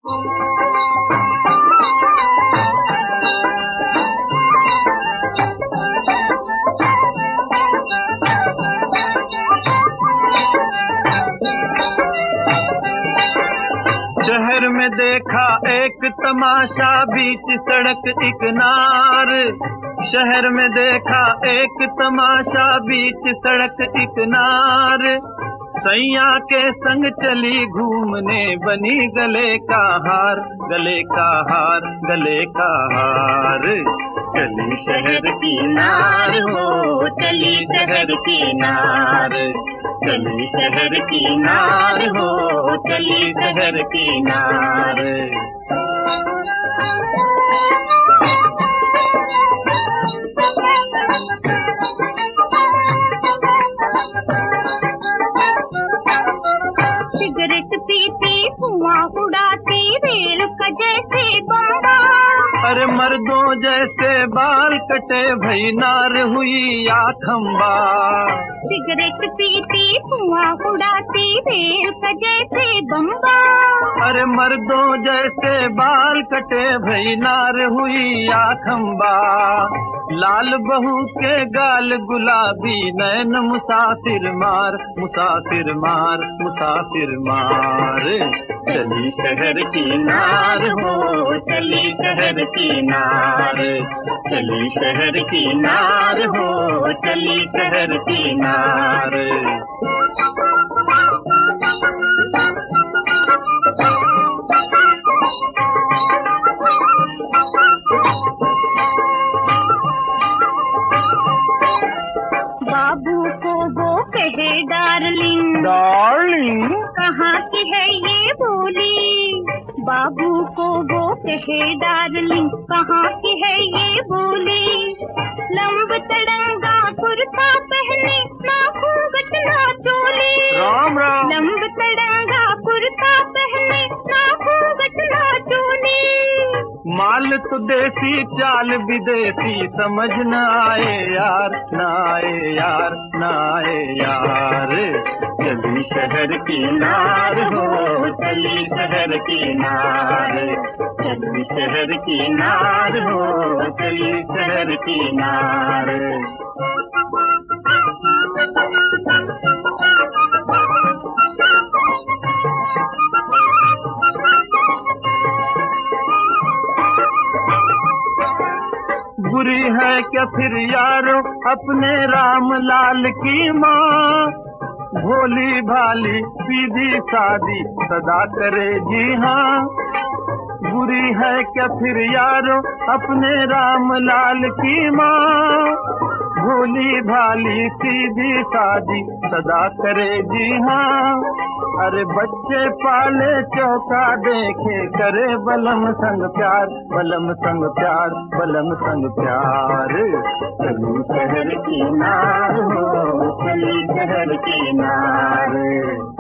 शहर में देखा एक तमाशा, बीच सड़क एक नार। शहर में देखा एक तमाशा, बीच सड़क एक नार। सैया के संग चली घूमने, बनी गले का हार, गले का हार, गले का हार। चली शहर की नार हो, चली शहर की नार। चली शहर की नार हो, चली शहर की नार। सिगरेट पीती, धुआं उड़ाती, रेल का जैसे बम्बा। अरे मर्दों जैसे बाल कटे, भई नार हुई या खम्बा। सिगरेट पीती, धुआं उड़ाती, रेल का जैसे बम्बा। अरे मर्दों जैसे बाल कटे, भई नार हुई या खम्बा। लाल बहू के गाल गुलाबी, नैन मुसाफिर मार, मुसाफिर मार, मुसाफिर मार। चली शहर की नार हो, चली शहर की नार। चली शहर की नार हो, चली शहर की नार। बाबू को वो कहे डार्लिंग, डार्लिंग कहाँ की है ये बोली। बाबू को वो कहे डार्लिंग, कहाँ की है ये बोली। लंब तड़ंगा कुर्ता पहने, ना घूंघट ना चोली। राम राम। लंब तड़ंगा कुर्ता पहने, ना घूंघट ना चोली। माल तो देसी, चाल विदेशी, समझ न आए यार, न आए यार, न आए यार। चली शहर की नार हो, चली शहर की नार। चली शहर की नार हो, चली शहर की नार। बुरी है क्या फिर यारो अपने राम लाल की माँ। भोली भाली सीधी सादी सदा करे जी हाँ। बुरी है क्या फिर यारो अपने राम लाल की माँ। भोली भाली सीधी सादी सदा करे जी हाँ। अरे बच्चे पाले चौका देखे, करे बलम संग प्यार, बलम संग प्यार, बलम संग प्यार। चली शहर की नार हो, चली शहर की नार।